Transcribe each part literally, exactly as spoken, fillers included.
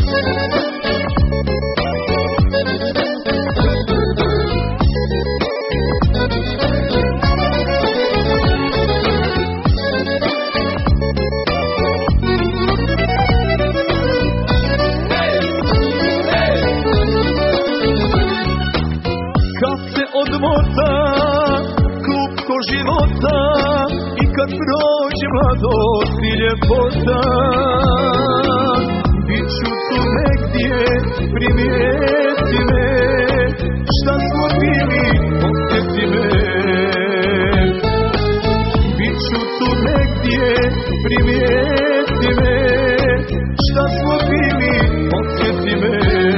Odmota, klupko života i kad prođe mladost i ljepota, bit ću tu negdje, primijeti me, šta smo bili, osjeti me. Bit ću tu negdje, primijeti me, šta smo bili, osjeti me.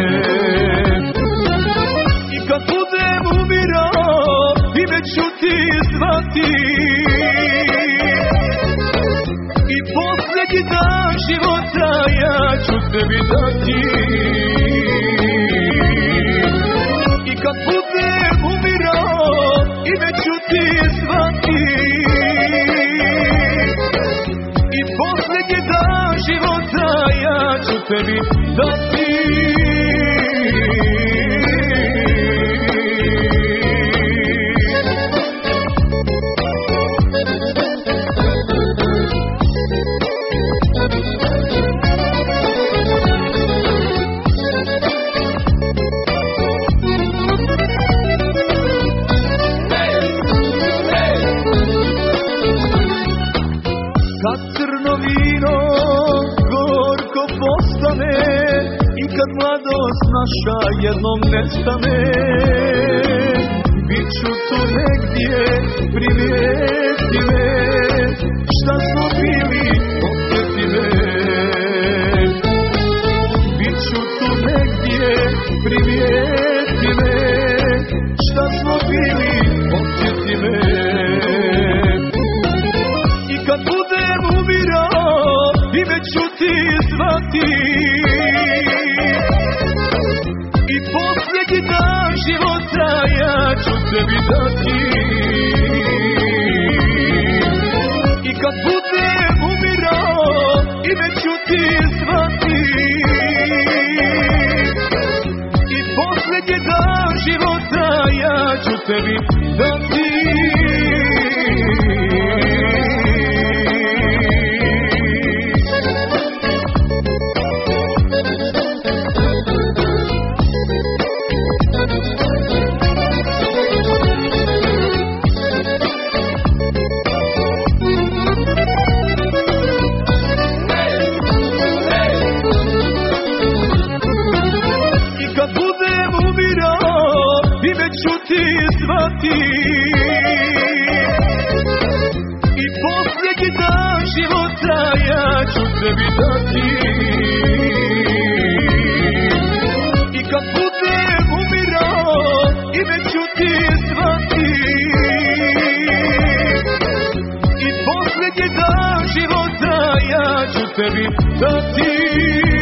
I kad budem umirao, ime ću ti zvati, i posljednji dan života ja ću tebi dati. I kad budem umirao, ime ću ti zvati, i posljednji dan života ja ću tebi dati. Kad crno vino gorko postane i kad mladost naša jednom nestane, bit ću tu negdje, primijeti me, šta smo bili, osjeti me. Bit ću tu negdje, primijeti me, šta smo bili, osjeti me. I kad budem umirao, ime ću ti zvati, i posljednji dan života ja ću tebi dati. I kad budem umirao, ime ću ti zvati, i posljednji dan života ja ću tebi dati. Ime ću ti zvati, i posljednji dan života ja ću tebi dati. I kad budem umirao, ime ću ti zvati, i posljednji dan života ja ću tebi dati.